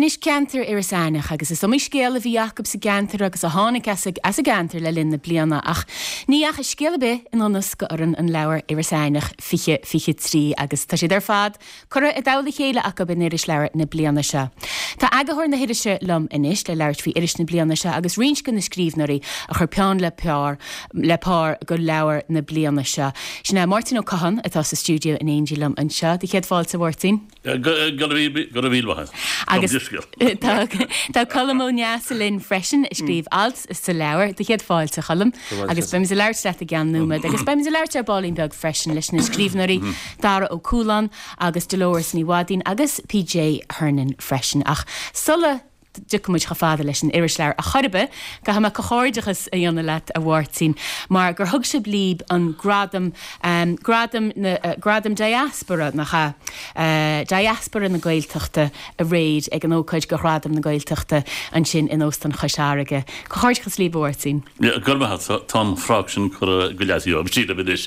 Inis cantar ar sanach agus is somí scéal a bhí Jacob sa gantar agus a hánig as a gantar le linn na bliana ach níach a scéal be in annas go oran an leabhar ar sanach fiche trí agus tá sé ar fad chura a dála chéile acu bin iris leabhar na bliana se. Tá agathir na hiirise lom inis le leabhart fhí iris na bliana se agus rinscin na scríbnaí a chur peán le pár go leabhar na bliana se. Sinna Martin O'Cahan atá sa stúdio in Angel lom an se, dí chéad fáil sa bhirtín? Go a bhíl bhaid. Agus tá colm neasa linn freisin scríb alt is sa leabhar de chéad fáil sa chalam agus beim sa leir le a gan númad agus beim sa leir ar ballín beag freisin leis na scríbnaí Dara Ó Cúlan agus Dolores ní Wadín agus PJ Hernan freisin ach sulla Ducmuid go fáda leis an iris leir a chorbe go ha go cháirdechas a dhéanana leat a bhhairtín mar gur thug se blíb an gradam diaspora nach diaspora na Gaeltachta a réid ag an ócaid go gradam na Gaeltachta an sin in óstan choisearige. Go cháirdechas líb bhhairtín? Gur me hat tá fraction chur go leasíú am síle bidis.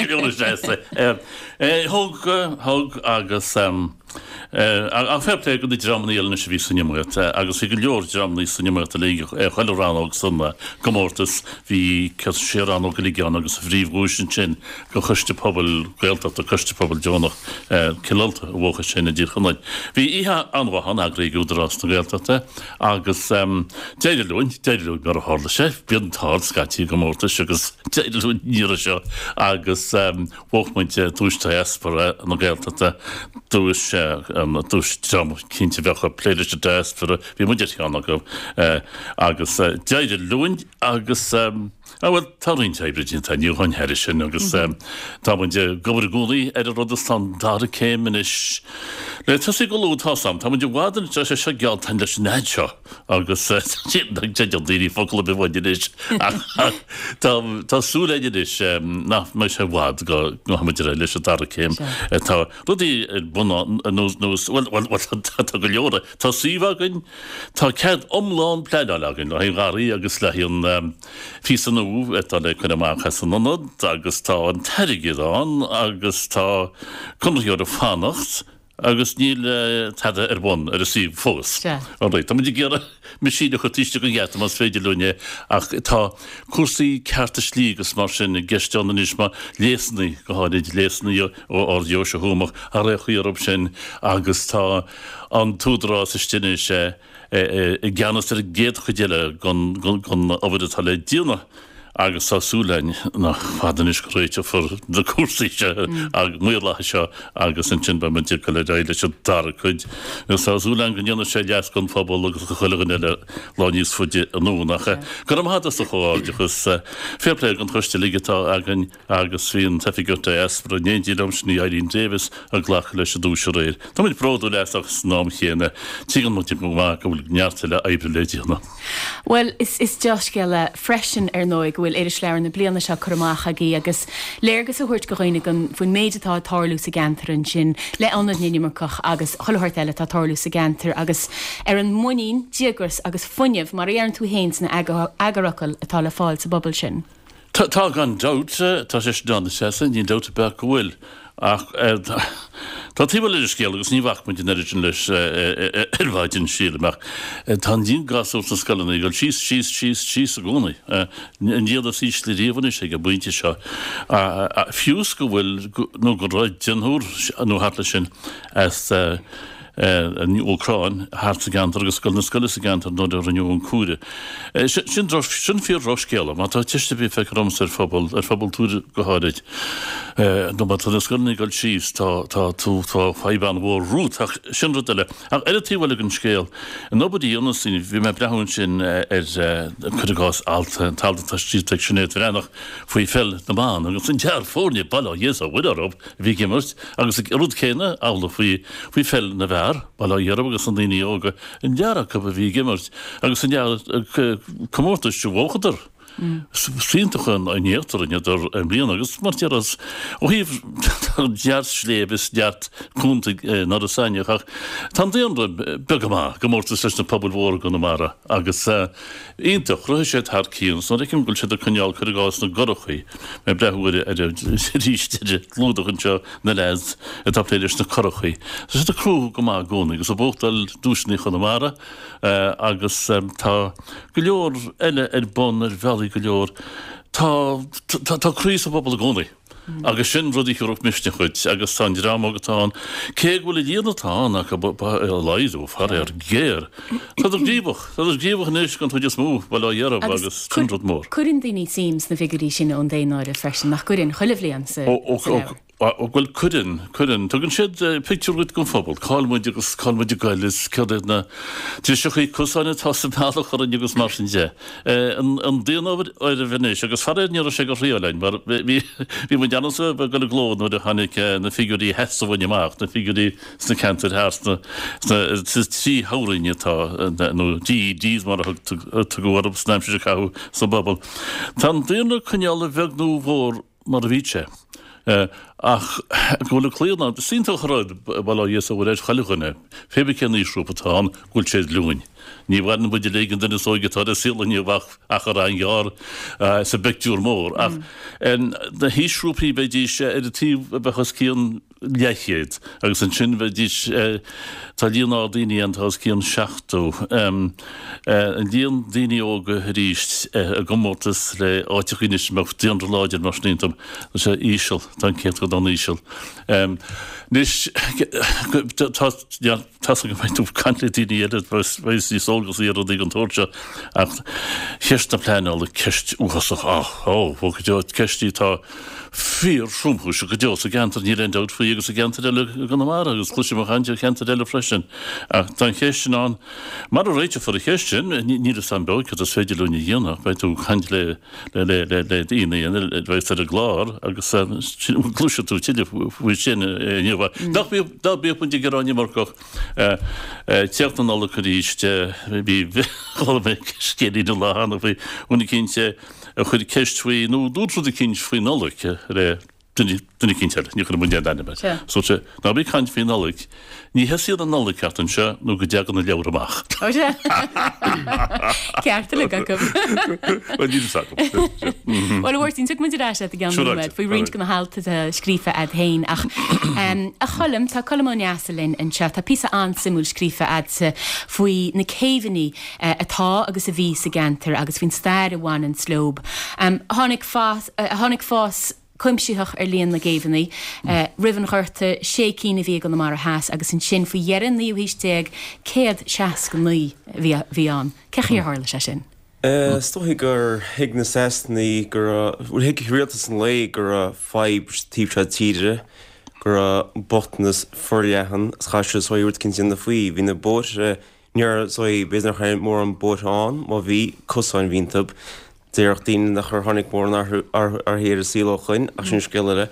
Thug agus a fairplay go dtí dramnaíal na sé bhí sunnimuid agus fi go leor dramnaí sunnimuid a léige chuilerán agus sunna gomórtas hí sérán ó go lígeán agus a bhríomhúsin sin go chuiste pobl Gaeltacht a chuiste pobl Jonach cilalta a bhcha sin a ddír chunaid. Bhí ihe anmhahan agraí údarrás na Gaeltachta agus déidirlúin gar a hála sé bíon táil scatí gomórtas agus déidirlúin níra seo agus bhchmuinte túiste espara na Gaeltachta dúis cínte bhecha pléidir deas for bhí muidir cheanna go agus déidir luin agus bhfuil tarín tebridín tá nniuhain heiri sin agus tá muide gobar gúlaí ar a rudastan dar céim inis le tuí go lútásam tá muidir bhádan sé se geall tan leis neid seo agus déidir focail be bhaidinis Tásúléidir is nach me sé bhád go muidir leis a dar céim tá rudí buna go leora tá síhagann tá cead omláin pleidálagan le ráí agus le híon físanú etá le chuna máchas an anad agus tá an teirigán agus tá chunúir a fánacht agus níl teda bun ar a sí fós. Tá muidir géara me síide chu tíiste go gheata mas féidir lúne ach tá cuasaí cearta slígus mar sin geisteanna níosma léasnaí go háid léasnaí ó Joise Húmach a réchuí orb sin agus tá an túdrá sa stinne sé gceannas ar géad chuidéile gon abhad atá le díonna agus tásúlainn nach fadanis go réite for de cuasaíte ag muirlathe seo agus an sin be man tíir go le réile se dar chuid. Gus tásúlainn go dhéanana sé leas gon fabal agus go chuilegan eile láníos fuide an núnacha. Gur am hadas a cháil chus fairplay an chuiste ligetá agan agus híon tefigurta espra nédílam sní Eileen Davis a ghlach leis a dúise réir. Tá muid pródú leas agus nám chéana tígan mu típ má go bhfuil neartta le ébre léidirna. Well, is just geile freisin ar nóig bhfuil iris leabhar na bliana se chumacha gí agus léirgus a thuirt go réine gan faoin méidetá tarlú sa gantar an sin le anad nímarcach agus chohairt eile tá tarlú sa gantar agus ar an muín diagras agus funineh mar éaran tú héins na agaracail atá le fáil sa bobbal sin. Tá gan dáta tá sé dána sé ní dáta be go bhfuil ach tá tíbal idir scéal agus ní bhach muid neidirtin leis bhaidin síleach tá dín gasú na scalanna gáil síos a gúnaí níiad a síos le réomhanna sé go buinte seo fiús go bhfuil nó go ráid denúr nó hatla sin as ní Ócráin hart a gantar agus scoil na scoile a gantar nó ar aniu an cúre. Sin fíor ráscéala, má tá tiiste bí feic rams ar fabal túr go háid. nó má tá na scoilna gáil síos tá tú tá faiban bhór rút ach sin rud eile. Ach tíhfuil an scéal. An nobodí ionasín bhí me brehann sin chudagás alta talda tá stíteag sinnéad bhrenach faoi fel na bán agus an tear fórne ballá dhéas a bhuiidirób bhí gimmart agus rud céine ála faoi fel na bhar ballá dhearab agus an daoine óga an dearach go bhí gimmart agus an dear commórtas tú bhóchadar Síntachen an nétarin idir blian agus martíar as ó híh deart slévis deart chunta ná a saineach tá déanra begamá gomórta leis na poblbhór go na mara agus ionintach roiith sé thar cían nó icim goil sé a chuneáil chu gás na gorochaí me brethúir ríiste lúdachan seo na leis a tapléidir na chorochaí. Sa sé a crú go má gcóna agus a bóchtal dúsnaí chu na mara agus tá go leor eile bon bhealaí go leor tá chrís a bobbal a gcónaí. Agus sin rudí chuúach miste chuid agus tá rám agatán cé bhfuil díanatáin ach leidú far ar géir. Tá gríbach níos gan chuid smú bhil dhearmh agus tunrad mór. Cuireann daoine Sims na figurí sin ón déanaáir a freisin nach cuireann chuilehléan sa bhfuil chuireann tugann siad picúid go fphobal cáilmuid agus cáilmuid gaiilis cead na tí sechaí cosáinna tá santála chu an agus mar sin dé. An déanamh ar a bhnééis agus faréadníar sé go riálein, mar bhí mu deanasa go le glód nó a chanig na figurí heasta bhainneach na figurí sna cantar hána trí háiritá nó díos mar tu gohharm snéim se chaú sa bobbal. Tá déanana chuneála bheithnú mhór mar a bhíse. Ach gohfuil léadna síntaach ráid bailá dhéas a bhfuil éis chailechana, fébe cén ísrúpatáin gúil séad lúin. Ní bhhain bud légan duna sóigetá a sílaníomhach ach ar an ghear sa beictúr mór. Ach na hísrúpaí bheitdí sé ar a tíh bechas cían leichéad, agus an sin bheitdís tá líoná daoine antás cían seachtú. An líon daoine óga ríist a gomórtas le áitichaínis me déanra láidir mar sníontam sé ísisiil tá céad go don ísisiil. Nis tá go bhaintú canla daoine iad bheits í sógus íar d an tóirte ach cheist na pléáil le ceist úchasach bh go ceistí tá fír srúmhús go deo a gentar ní réon deid faoí agus a gentar eile gan mar agus chluisi mar chainte cheantar eile freisin. Ach tá cheistin an mar a réite for a cheistin ní a san be chu a féidirúna dhéanana be tú chaint le daine bheits ar a glár agus glúise tú tiile bhui sin níomh. Dá bíopun de goráine marcoch teachtan ála chu ríiste bí scéí do lehanana bhí úna cinnte a chuir ceistfuí nó dúrú a cinint faoin nolaigh ré duna cinnteile, ní chuna muide daine. So ná bí chaint faoin nolaigh, ní heíad an nolaigh ceartan se nó go deagan na leabhar amach. Ceartta le gacum. Well bhirtín tu muidirrá a gan faoi riint go na háilta a scrífa a hain ach a cholam tá colmóneasalinn an se tá písa ansimú scrífa adsa faoi na céhaní atá agus a bhí sa gentar agus bhín stair amháin an slób. Tháinig fás cuimsíthach ar líon na géhannaí, rihan chuirta sé cína bhí go na mar a heas agus an sin faoi dhearan níú híisteag céad seaas go nuí bhí an. Cechi ar hála sé sin? Stohi gur hiag na sestnaí gur bhfuil hiag rialtas an lé gur a fáib tíobse tíre gur a botnas forlehan chaise sóúirt cin sin na faoi. Bhí na bót near sói bénach mór an bót an má bhí cosáin víntub déach daine nach chu tháinig mór ar héir a síláchain ach sin sciile.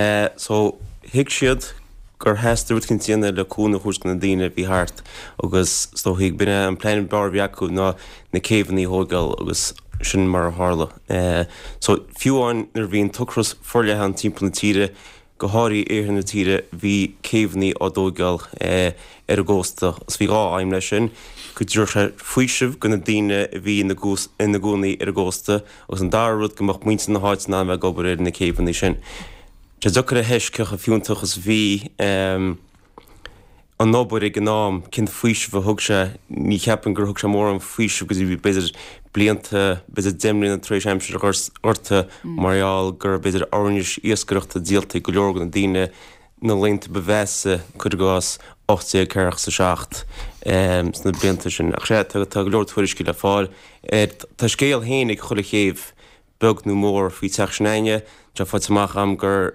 So hiag siad gur heúirt cin tíanana leúna chuúst na daine bhí háart agus stoigh bine an plein bar bheacu ná na céhannaí hógal agus sin mar a hála. So fiúáin nar bhíon tuchras forlehan timp na tíre go háirí éar na tíre bhí céhannaí á dógal ar a ggósta as bhí á aim lei sin go dúir sé faoisih go na daine bhí ina gcónaí ar a ggósta agus an darúd gomach muinte na háit ná bheith gobar ar na céhannaí sin. Tá dochar a heis cecha fiúntachas bhí an nóbar ag gnám cin faoisih a thug sé ní cheapan gur thug sé mór an faoisih gus bhí beidir blianta beidir deimlín an trééis aimseir orta maráil gur beidir ánis íoscareachta díalta go leorgan na daine na leinta bheitsa chud gás 8 ceach sa 7 sna blianta sin. Ach sé tá go leor tuairiscí le fáil. Tá scéal héananig chula chéh beg nó mór faoi teachsnaine Tá fáteach am gur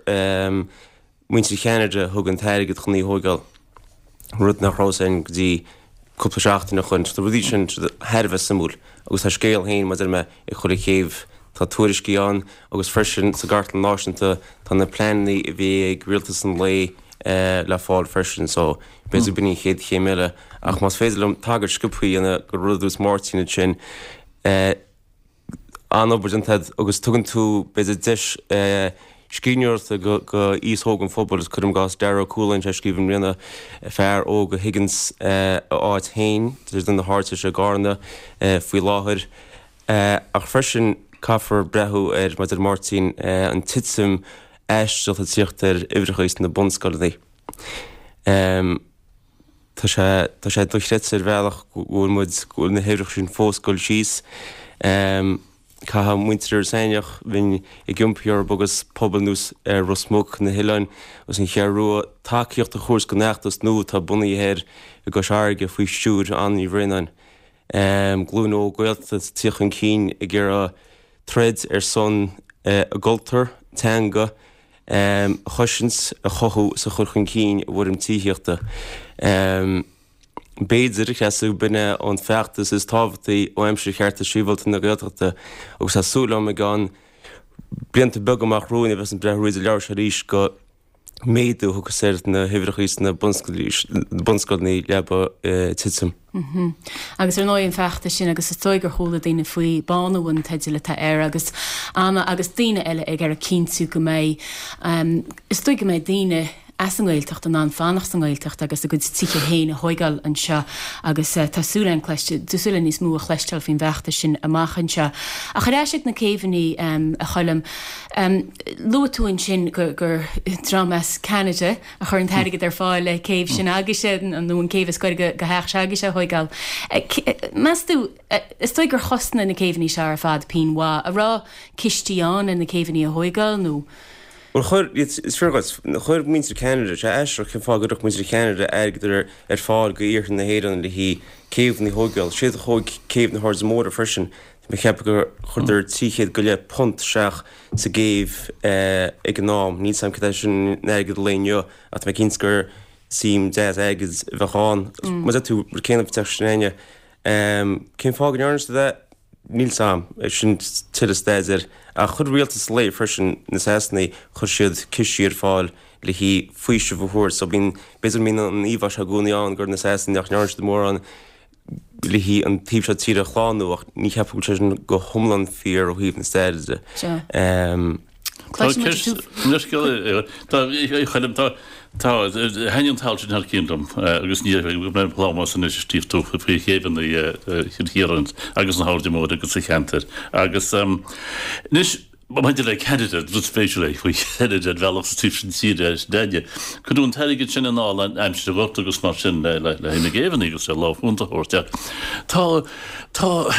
muinte cheanide thug an teirigad chuní hógal rud nach rásin go dtí cúpla seachtainna chun tá bhí sin heirbh samú agus tá scéal héin mar me i chula chéh tá tuairiscí an agus freisin sa gartlan náisinta tá na plannaí a bhí ag rialtas an lé le fáil freisin so béidir buí chéad chéimiile ach más féidirlumm tagart scipaí ana gur rudús mórtíine sin anobert agus tugann tú beidir deis Scíneirta go ísthógan fóbal is chum gas Darragh Coolan te scríbhann rinne fearr ó go Higgins áit hain, there's den na háirte se gána faoi láthair. Ach freisin caafar brethú maidir Martin an titsim eisteach a tíocht uimhreachas na bunscoilnaí. Tá sé dochréit bhealach gúil na héireach sin fóscoil síos. Caha muintear saineach bhín I gimpíor bogus pobalnús Rosmuk na Hillain os an chearrua takeíocht a chórs go neachtas nó tá bunaí héir I go searge faoi siúr an I bhrinnein. Glún ó gaiilta tíoch an cín I ggéar thread son a gultar, teanga, choisins a chothú sa churchan cín bhfuirim tííochta. Béidir cheasú binne an feachtas is tábhataí ó aimsir chearta síbhalta na gaiilteachta agus asúla me gan blianta beg amach rúna bheits an brethúid leabhar se rís go méadú thugus séir na hifrachís na bunscoilnaí leaba titsam. Agus nóon feachta sin agus is tóigur chola daine faoi banúin teidir le tá agus anna agus daine eile ag ar a cinnú go méid is tóig go méid daine as an ghilteacht an fánach an ghilteacht agus a go tíe héine hoigáil an seo agus tásúla an chleiste dúsúla níos mú a chleisteil fin bheachta sin amachchan seo. A choréisiigh na céhanní a choilm luúin sin gur dramas Canada a chur an teirigad ar fáil le céh sin aige an nó an céh scoir go heach seaige se hoigáil. Meú is tóid gur chosna na céhanní se ar fad pínhá a rá cisteán in na céhanní a hoigáil nó. Well, chuir Mr. Canada se eisir cin fá goach Mr. Canada aidir fáil go íorchan na héan le hí céimh na hógail, siad chuig céimh na háir mór a frisin, me cheap gur chuidir tíchéad go le punt seach sa géimh ag an nám, ní sam cadé sin neigad léineo a me cinsgur sim 10 aigid bheáin. Mas tú céanamh teachnaine cin fá an arnasta níl sam sin tiidir a chud rialtas lei frisin na sasnaí chud siad cisíar fáil le hí faoise bhthúir, so bín béidir mína an íomha se gúnaán gur na sasnaí nach nearnsta mór an le hí an tíb se tíad a chláánú ach ní cheapú sin go thomlan fíor ó híomh na staide. Tá heon tal sin ar cíndom agus ní pláma san is tíftú frí chéhan hiarint agus an háirdí mód agus sa cheantar agus níos maidir le candidate rud spéisiúla faoi candidate bhealach sa tíb sin siad daine. Chudún teirigid sin an áil an aimsir got agus mar sin le hena géhan agus sé láhúnta hórteach. Tá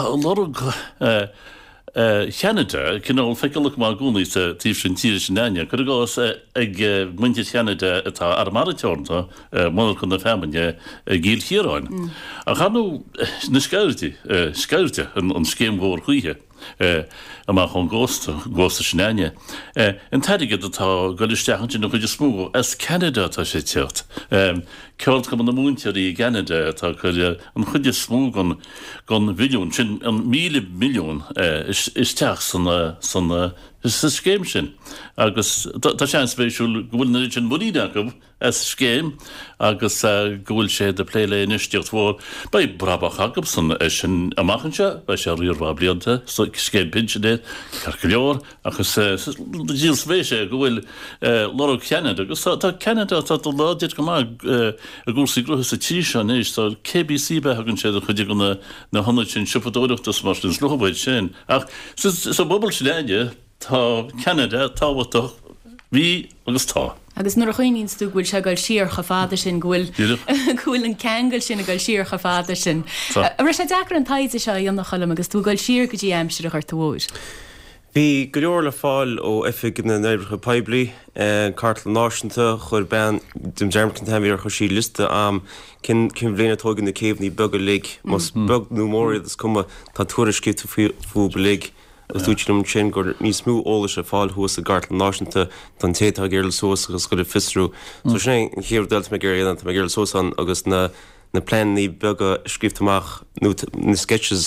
lorug Canada cinál feiceach má gúnaí sa tíb sin tíir sin daine, chu gás ag muinte Canada atá ar marteornta má chun na femanne gíl hiráin. A chanú na scairte an scéimhór chuíthe amach chun gásta sinnéine. An teirigad atá goisteachchan sin chuidir smúg as Canada tá sé teocht. Ceart go na múntearí Canada tá chuide an chuide smú gan bhiliún sin an 1,000 milliún is teach san sa scéim sin. Agus tá sé spéisiúil gohfuil na sin buíide go as scéim agus gohfuil sé de pléile isteocht mhór ba brabach agam san sin amachchanse ba sé riorhá blianta scéim pinsené carcaléor agus díal svéise gohfuil lorug Canada agus tá Canada tá láidir go má a gúsaí grutha sa tí an éis tá KBC be hagann sé chuide go na honna sin sipadóireachtas mar den slohaid sin. Ach sa bobbal sinnéide tá Canada táhaach hí agus tá. Agus nuair a chuoín tú bhfuil se gail siar chafáda sin ghfuil an ceangail sin a gail siar chafáda sin. A ri sé deachar an taide seo dionach chalam agus tú gail siar go dtí aimsir a chuirtúir. Bhí go leor le fáil ó ifig na neirbrecha Peblií cartla náisiúnta chuir ben dim dearmcin taimíar chu sí lista am cin bhléana tógan na céimhní bega lig mas beg nó móriad is cuma tá tuairiscíte fú belig agus dúitim sin gur níos smú óla se fáil thuas a cartla náisiúnta don tétá géiril sós agus go fistrú. So sin chéir delta me géir me géiril sósan agus na planní bega scríbtamach nó na sketches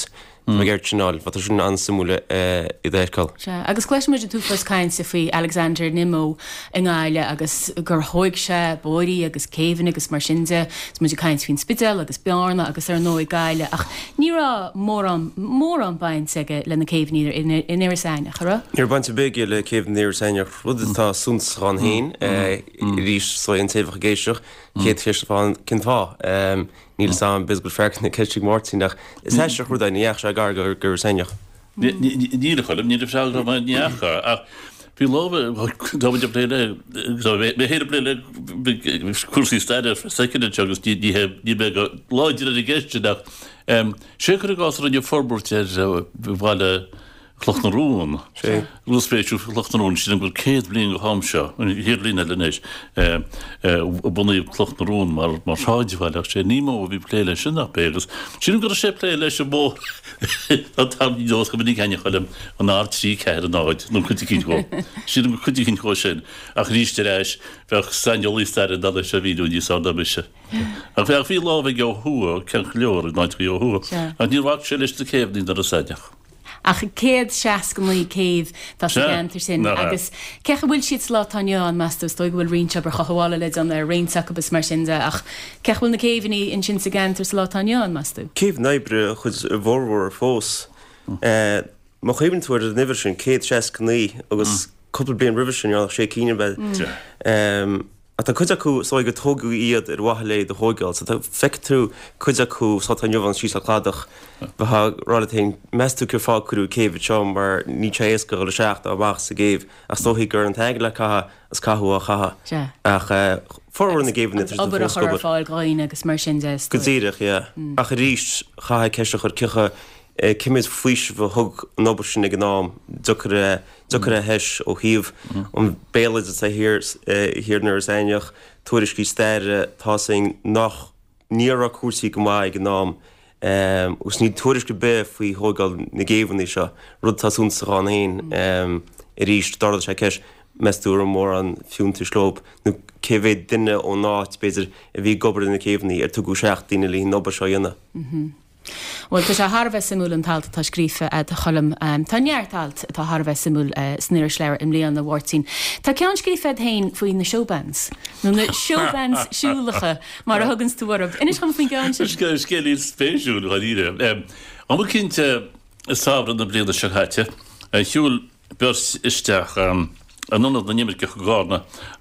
Geirtsinál, wat sin ansamúle I dhéircail. Agus cuiismuid tú fas caiin sa faoi Alexander Nimmo in gáile agus gur thuig se bóirí agus céhan agus mar sinse muidir caiint hín spidal agus bearna agus ar nó gaile ach nírá mór an baint aige lena céhníidir in Iirisáine chura? Níor baint big le céh Iirisáineach rudtá súns gan héin rís so an téfach géisioch chéad fiáin cinfá. Níl sam bis go ferc na Keistig Martinach is heisteach rud níach se gar gur seineach. Níle chum ní fá neachcha ach bhí lobe mé héidir bliile cuasí staide second agus ní be go láidir a geisteach. sé chu gás radio forbúirte bhile chloch na rún. Lúspéisiú chloch na rún sin gur céad blion go hámseo, hir lína lenéis bunaí chloch na rún mar sáidhaileach sé nímó bhí pléile sin nach bégus. Sin gur sé plé leis bó táí dós go bní ceine chuilem an átrí ceir an áid nó chutí cinn go. Sin go chutí cinn cho sin ach ríiste éis bheith sanolísteir da se víú ní sáda bise. A bheith hí lábh go thuú cen leor náid go thuú. A níorhha sé leis de céhní ar a saideach. Ach céad seaas go mí céh tá antar sin agus cecha bhfuil siad látáineán meú sto bhfuil rionse bar chaháile le an réonach agus mar sinnde ach cehfuil na céhní in sin sa gantar látáineán meú. Céh neibre chud bhórhór fós. Má chéhann túir a niver sin céad seaas ní agus couple blion rivision sé cíine be. A tá chuide acu só go tógu iad ar wahalé de hógáil, sa tá feictú chuide acu sá jobhan sí a chladach bheit rálatain meú gur fá chuú céh teom mar ní ééis go le seach a bhach sa géh a stóí gur an teige le catha as cathú a chatha. Ach forhar na géhann ar fáil gáine agus mar sin Gotíireach, a chu ríist chatha ceiste chur cecha cimid faois bh thug nóbar sin ag nám duchar a heis ó híomh an béad a hir nuair aineach tuairiscí steire tá nach níar cuasaí go maiid ag nám ús ní tuairis go be faoi thógáil na géhannaí seo rud táúnta an hain I ríist dar sé ceis meúr mór an fiúnta slób nó céhéh duine ó náit beidir a bhí gobar na céhannaí ar tuú seach daine lí nóbar seo dhéanana. Well tá sé Harbheith simú an talta tá scrífa a cholam táneartalt tá Harbheith simú sníir sleir im léon na bhhairtín. Tá ceann scrífed hain faoin na showbands. nó na showbands siúlacha mar a thugans túharb. Inis chum faoin gan Scélín spéisiúil chuíre. Am cinnte sábran na bliana sechaite siúil beurs isteach an nunad na nimir go gána.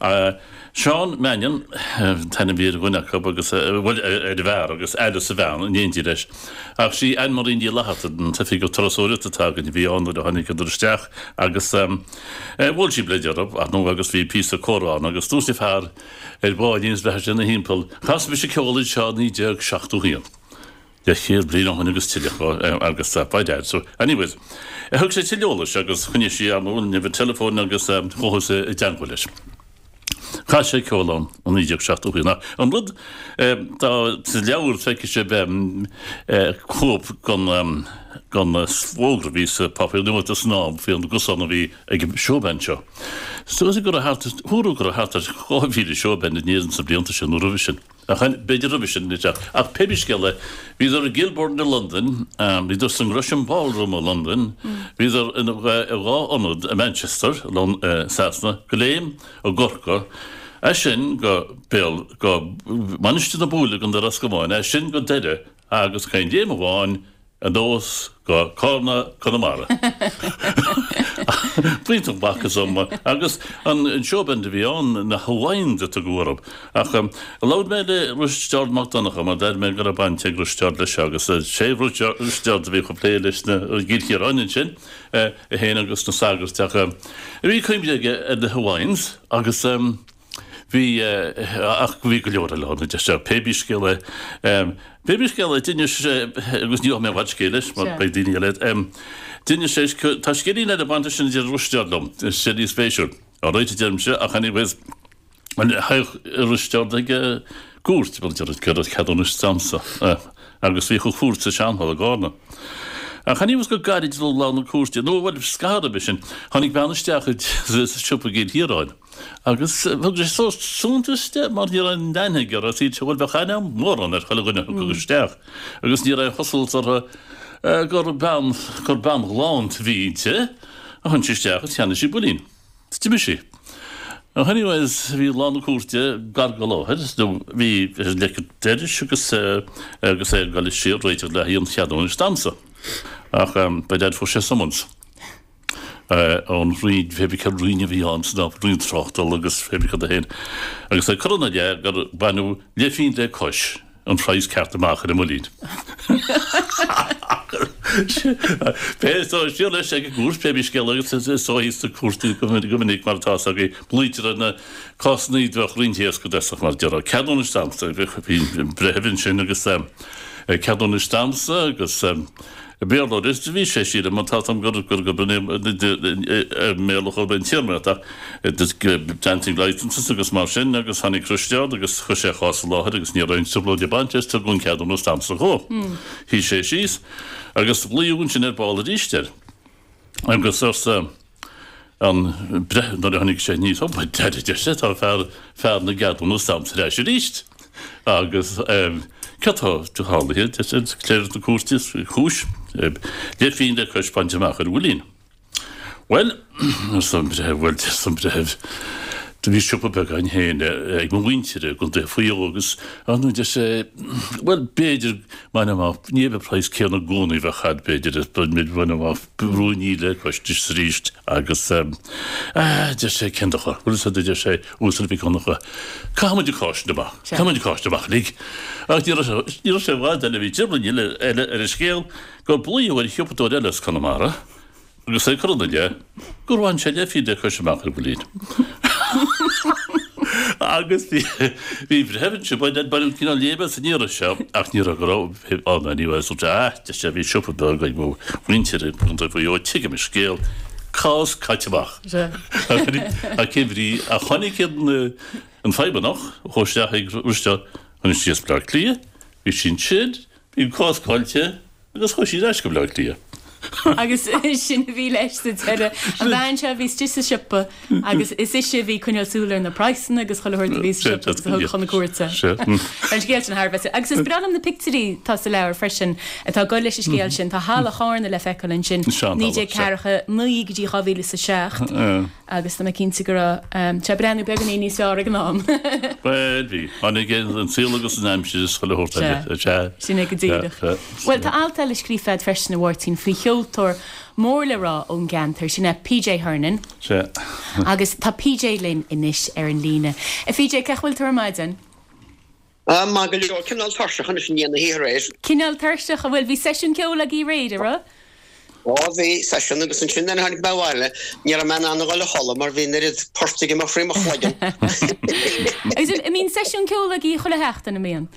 Seán Mannion tena bhíad bhuineach agus bhfuil de bhar agus eile sa bhean an dhéontíí leis. Ach sí einmarín dí lehatad an tafi go trasóirtatá gan bhí anna a hanig go isteach agus bhil sí bleidirb a nó agus bhí pí a chorán agus túsí fear báidíns bheit sinna hímpel. Chas bhí sé ceolaid seo ní deag 16ú híon. De chéad brín an agus tiileach agus baideid. So anyways, thug sé tileolalas agus chuine sí am bhfuil bh telefón agus chothas I deanghfuil leis. Cha sé ceolán an níideag 16ú hína. An rud tá leabhar feice sé chóp gan svógra ví papir nu a snáb fé an gosanna ví ag showband seo. So is gur húrú gur hat chohíle showband nían sa blianta sin Eurovision. A beidir Eurovision ni a pebisgelle ví er a Gilborn in London, ví er an Russian Ballroom in London, ví er in rá anod a Manchester, Sasna, goléim a Gorka. Sin go bil go maniste na búla an de rascamáin, sin go deide agus chuin déim bháin a dós go cána Connemara. Blinton bachas agus an showband bhí an na Hawaiian de gúrab. Ach laud méile rusteard Macdonach mar dead mé gur a bainte rusteard leis agus sé rusteard bhí go plé leis na gíir anin sin a héana agus na sagus teach. Bhí chuimbeige de Hawaiians agus hí ach bhí go leor lá de se pebiscéile. Pebiscéile duine agus ní mé bhaid céiles mar be daine le. Duine sé tá scéí le a banta sin de rusteardlum sé í spéisiú. A réite dearmse a chaní bhes an rusteard ag gút bhil dead chu cheadú samsa agus bhí chu chóúrta seanhall a gána. A chaníos go garid lá na cuastí, nó bhfuil scada be sin, tháinig banisteach siúpa géad híráid. Agus bhil sé súntaiste mar ní an daineigear a tí bhfuil bhechaine mór an ar chaile go isteach. Agus ní ra hosil gur ban glán víte a chun sisteach teanna sí bulín. Tí sí. Anyways, hí lána cuate gar go láhead, hí le deidir agus é gal sér réitir le híon cheadún stamsa. Ach bei dead for sé summons. An ríd fébicha ríine bhí an sna ríontrachtal agus fébicha a hen. Agus é corona gur banú lefín de cois an freis ceartach ar mulíd. Sí leis ag gús pebis ge agus sóhís a cuatí gomininic martá a blúitir na cosnaí dwech rintías go deach mar dear ceadún stamsa brehevinn sin agus ceadún stamsa agus Bearló is bhí sé siad man tátam gur méach ben tíirmeta dancing licenses agus mar sin agus hanig cruistead agus chu sé chása láthir agus ní rain subló de Manchester gún ceadún stamsa cho. Hí sé síos agus bliún sin bála ríisteir. Agus an bre hanig sé níos op de sé tá fear na gadún stamsa rééis sé ríist. Agus Catá tú hálahéad léir do cuatíos chúis le fin de chuis panteach ar bhfuilín. Well, san brehef du bhí siúpa be an héine ag mo bhainteire gon de faoiagus anú de sé well béidir maina má níbe preis céanna gúnaí bheith chad béidir is bud mid bhna má brúní le chuistis ríist agus de sé cendacha bhil sa de sé úsal bhí connacha Cáimeadú cáisteach Cáimeadú cáisteach lí ach ní sé bhhaid le bhí tiblaní ar a scéal go bliíhfuil chiúpató eiles Conamara agus é corona de gur bhain sé le fi de chuisteach ar bhlíd. Agus hí brehefn se baid barú cína lébe sa níra se ach ní gorá ána níhil de sé bhí siúpa begaid mó rinteir punta bh jó tuige me scéal cás caiiteach. A cébhrí a chonig an feibanach choisteach ag úste an síos bla lia, hí sin siad, hí cás cáilte agus choisí leis go bla lia. Agus sin bhí leis teire an bhain se bhí tí sipa agus is sé bhí chuineúlar na praisna agus choir ví chuna cuasa. An scéil an Harbh. Agus is bram na picturí tá sa leir freisin atá go leis scéil sin tá hála chána le feicáin sin níidir cecha nuí gotí chavíle sa secht agus tá cinnta gur te brenn began níos seá an ná. Bhí anna gé an sílagus an aimim si choirta sin go ddíireach. Well tá alta le scrífeid freisin na bhhairtín fao Tor mór le rá ón gantar sinna PJ Hernan. Agus tá PJ linn inis ar an lína. A PJ cehfuil tar maidin? Má go leor cinál tarseach an sin dhéanana hí rééis. Cinál tarseach a bhfuil bhí sesiún ceola í réidir ra? Bhí sesiún agus an sin hanig bhile ní a mena anna gáile chola mar bhí iad portaige mar fréach chláigen. Agus I mín sesiún ceola í chola heachta na míon?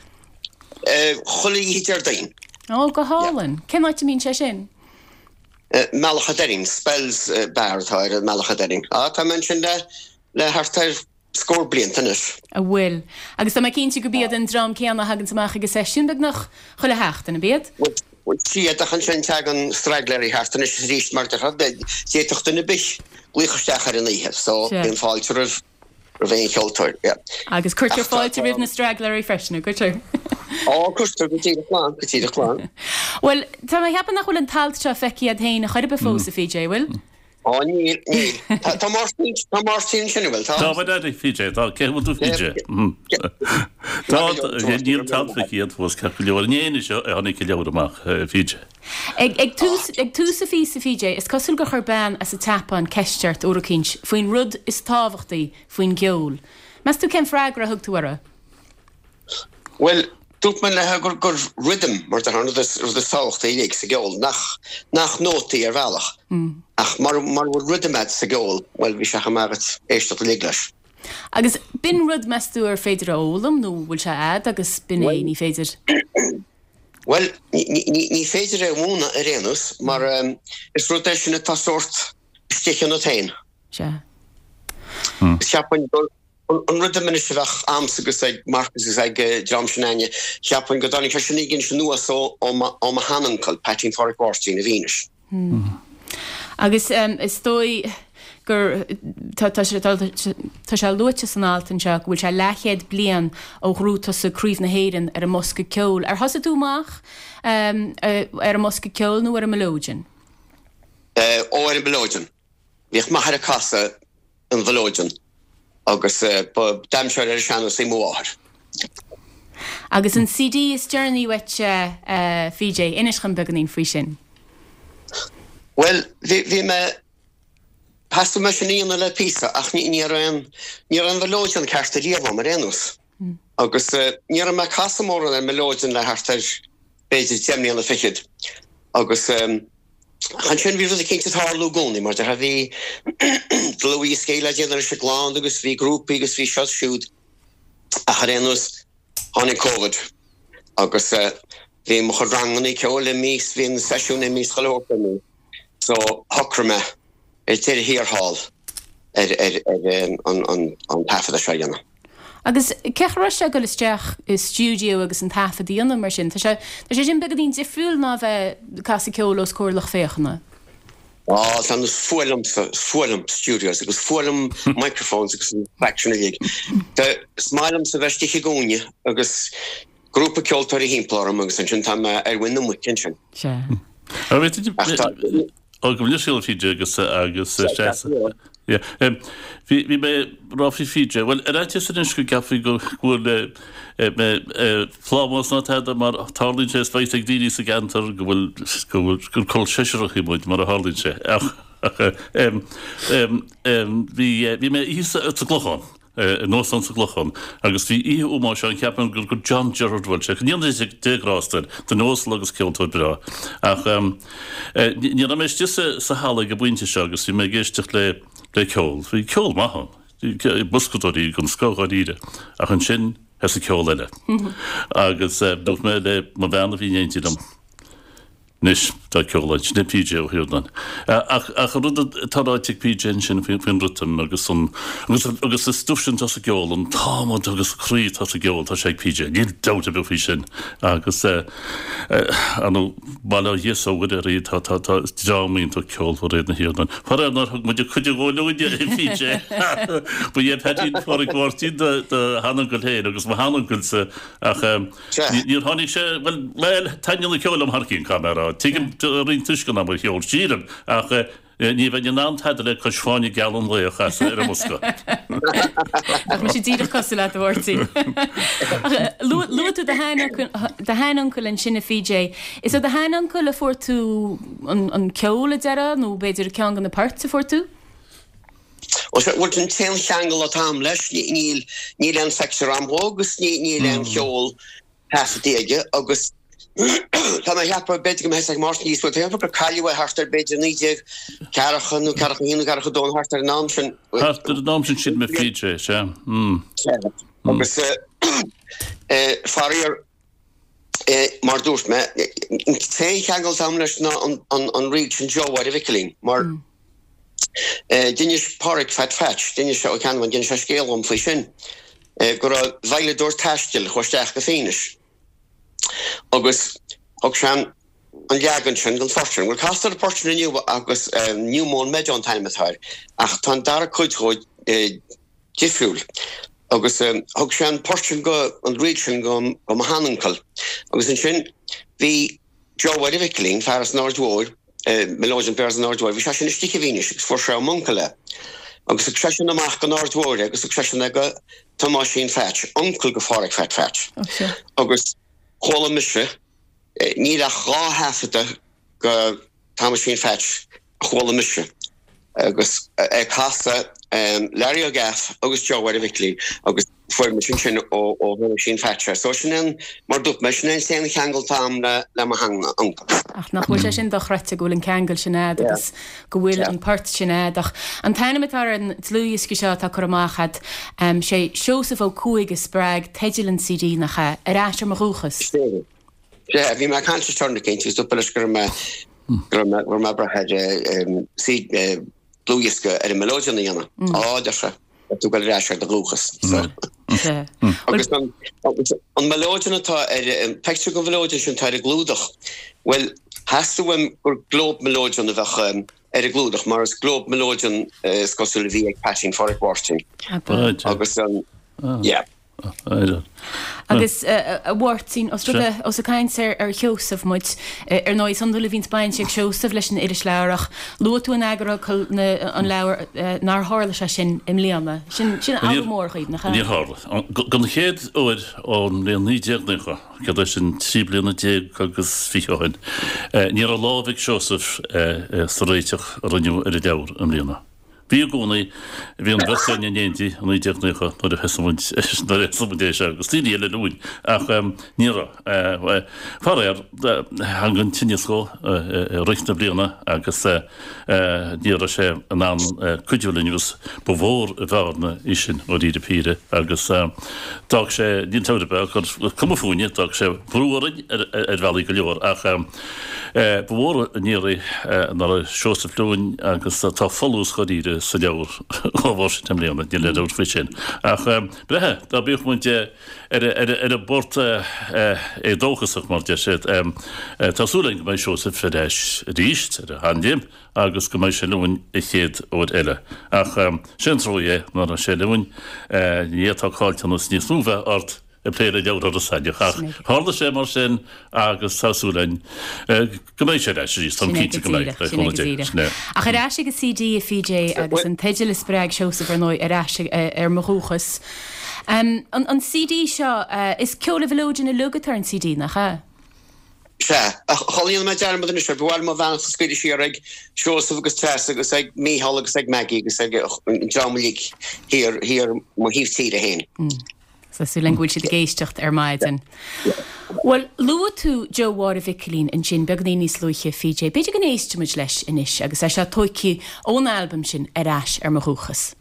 Chola í ar dain. Ó go hálan. Cin áit mín sé sin? Malachadering, spells beartáir malachadering. Tá men sin le hartáir scór bliantanis. A bhfuil. Agus tá cinnte go bíad an drám céanna hagann samach agus sesiún beag nach chola heachta na bíad? Siad a chan sin te an straigléirí hartanis ríist mar déachta na bis gluchasteach ar an ihe, so bhíon fáiltar a bhéon ceoltóir. Agus chuirtar fáilte rih na straigléirí freisna, chuirtar? Cústar go tíad chláán. Well, tá mai heapan nach bhfuil an talta feici a héin a chuir be fós a FJ bhfuil? Ní. Tá mar sin sin bhfuil. Tá bhid FJ, tá céhfuil tú FJ. Tá níl talfaí iad fós ceúleir néana seo anna leabhar amach FJ. Ag tús a fí sa FJ, is cosúil go chuir ben as a tapa an ceisteart ócins faoin rud is táhachtaí faoin geol. Mas tú cén freigra a thugtú ara? Well, doet men gur rhythm, maar dan de saucht éig sa geol nach nótaí ar bhealach. Ach mar rhythm at sa geol, well bhí se chamarad éisteach liglas. Agus bin rud meú ar féidir ólam nó bhfuil se ad agus bin é ní féidir? Well, ní féidir é múna a réanús, mar is rud sinna tá sort stichan ó tain. Siapan an rud ministrach amsagus ag Marcus ag Dramsinaine, Siapan go dánig sinna ginn sin nua so ó ma hanankal Patin Thoric Warstein a Vínis. Agus is dói gur tá sé luite san altan seach bhfuil se lechéad blian ó grúta sa críomh na héireann ar a mosca ceol. Ar thosa dúmach ar a mosca ceol nó ar a melóidin? Ó ar a melóidin. Bhíoh maithar a casa an bhelóidin agus damseir ar a seanna sé móáthar. Agus an CD is journey wetche FJ inis gan beganín frí sin. Well, vi me pastu me sin íana le písa ach ní an bhelóidin ceartta díomh mar rénús. Agus ní me casamór an melóidin le hartar beidir temní an le fichiid. Agus han sin vi a cinnte tharlú gúni, mar ha vi glúí scéile déanana se glán agus vi grúpi agus vi shot siúd a rénús Honey COVID. Agus vi mo ranganí ceola mís vi sesiún mís chalópa mí. So hokra me tir hir hall an tafa a seanna. Agus cechra se go isteach is studio agus an tafa díanana mar sin. Tá sé sin begadín difriúil ná bheith casa ceolós cuairlach féchanna. Tan fuelum studios, agus fuelum microphones agus fraction lig. De smilum sa vestiche gúne agus grúpa ceoltóirí hímpláram agus sin tam winnom wikin sin. Go síl fíide agus hí mé ráfi fíide. Well ráte san scu gafi go bhfuil flás ná mar tálín sé feit ag díní sa gantar go bhfuil col seisiach muid mar a hálín sé. Bhí mé ísa a glochán. Nósan sa glochan, agus bhí í úmá se an ceapan gur John Gerard bhil se. Níon é dérásteir den nósal agus ceoltóid bra. Ach ní am mééis sa hála go buinte se agus bhí mé géisteach le ceol. Bhí ceol maithan. Buscatóirí gon scóáíide ach an sin hes a ceol eile. Agus dúch mé le má bhena bhí éintí am. Nis tá ceolaid sna PJ ó hiúdan. Ach rud taráitigh PJ sin fin rutam agus is stúsin tá a geol an támad agus chrí tá a geol tá sé PJ. Níl dáta be fhí sin agus an bailá dhéá widirí tá dámín tá ceol réad na hiúdan. Par nar thug muidir chuidir ggóide PJ. Bu dhé petín for gháirtí de hanan go héir agus má hanan goilsa ach níor tháinig sé bhfuil tainile ceol am Harcín camera. Tígin rin tuisgan am heol síram ach ní bheith ná heidir le chusáinine galan leochas ar a Mosca. Ach mu sé díadh cosú le bhirtí. Luú de hainuncail an sinna FJ. Is a de hainuncail le fuirtú an ceola deara nó beidir cean gan na part sa fuirtú? Bhil an te cheangal a tám leis níl an sector am agus níl an ceol tafatíige agus Tá mé heappa beidir go meach mar níos, but heappa go caiileh hartar beidir níideag carachanú carachíú carcha dón hartar námsin. Hartar námsin sin me FJ sé. Agus farir mar dúirt me té cheangal tám leis ná an ríd sin Joe a bhiclín, mar Dinnis páric fetch, dinnis se ceanhain din se scéalm faoi sin, gur a bhaile dúir taistil chuisteach go féinis. Agus og sean an leagan sin gan fortune. We'll cast a portion new agus new mon med on time her. Ach tan dar chuid gifriúil. Agus og sean portion go an region go hanunkel. Agus in sin vi Joe Wickling Faris Nordwood Melodian Bears Nordwood. Vi sin stike vínis for se munkele. Agus succession amach go Nordwood agus succession go Tomásin Fetch, uncle go Forik Fetch. Agus chola misre, ní a chá hafata go Tomásin Fetch chola misre. Agus casa Larry O'Gaff agus Joe Wickling agus for machine ó sin Fetcher. So sin mar dúpt me sin sé cheangal tam le ma hang uncle. Ach nach bhfuil sin do chreite go an cheangal sin agus go bhfuil an part sin ach an tainimetar an tlúis go seo tá chuachchad sé Joseph ó Cuaig is sppraag teidirlan CD nacha aráisir marúchas. Ja, bhí me canse turna cinnti dúpalas gur me brahead blúisca ar a melódian na dhéanana. Deise. Tú gal ráisiir de rúchas. Agus an melódian atá picture go melódian sin tar a glúdach. Well, has tú gur glob melódian a bheith a glúdach mar is glob melódian scosul bhí ag patching for ag Washington. Agus agus a bhhairtín os a caiint ar Joseph muid ar nóid an dula vín Spain ag Joseph leis an iris leirach luú an agra an leir nar hála se sin im líana sin mór chuid nach Ní hála gan chéad óid ón réon ní déagnacha ce sin trí blianana dé agus fiáin ní a lábhah Joseph sa réiteach raniu ar a deir am líana. Bí gúnaí bhí an bheitsain néntí an ídeachnacha nó a hesamudéis agus tíí eile lúin ach níra far hangan tinnescó richtna bliana agus níra sé an an cuiúlinius ba bhór a bhharna isin ó díide píre agus dag sé dín taudabe chu cumfúine dag sé brúarin ar bhelaí go leor ach ba bhór níri nar a Joseph Lúin agus tá folús chodíide sa leabhar óhhar temléanana ní le dút frisin. Ach brethe, dá bíoch muinte ar a bort é dóchasach mar de sé tásúlainn go mbeidh Joseph fedéis ríist ar a handéim agus go mbeidh sé luin I chéad ód eile. Ach sin trói nar a sé luin níotá cháilteannas níos núbheith ort a pléile deabhar a saideach ach hála sé mar sin agus tásúlainn go mbeidh sé leis ríist an cínte go mbeidh ach ar eise go CD a FJ agus an teidir is spreag Joseph ar nói ar eise ar mochúchas. An CD seo is ceola bhlóidin a lugatar an CD nach cha? Se, cholíon me dearm an is bhil má bhena sa scuidir sí ag Joseph agus Tess agus ag Míhall agus ag Maggie agus ag Drámalaigh hir mar híomh tíad a hain. Sú lenguid si a géistecht ar maidin. Well, lua tú Joe War a Vicalín an sin beagnaí níos luiche FJ. Beidir gan éistemuid leis inis agus é se tóici ón albumm sin ar ais ar mochúchas.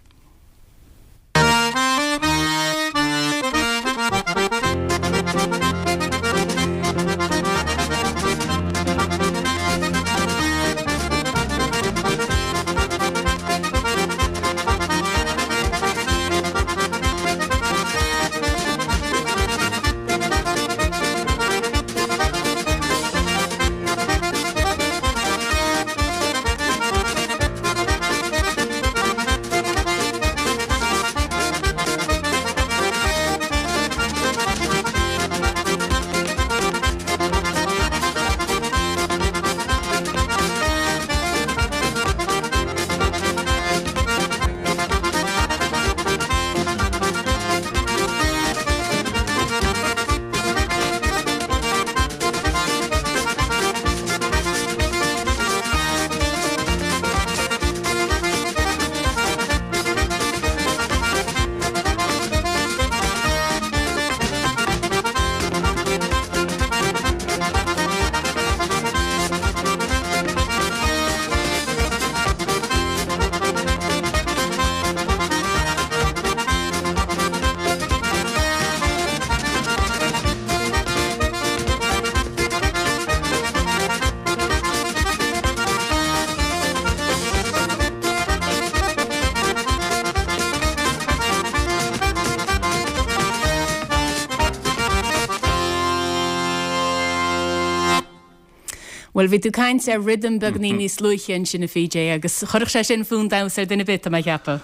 Well, vi tú kaint sé rhythm beagnaí níos luiche an sin a FJ agus chorach sé sin fún dam ar duna bit a mai cheappa.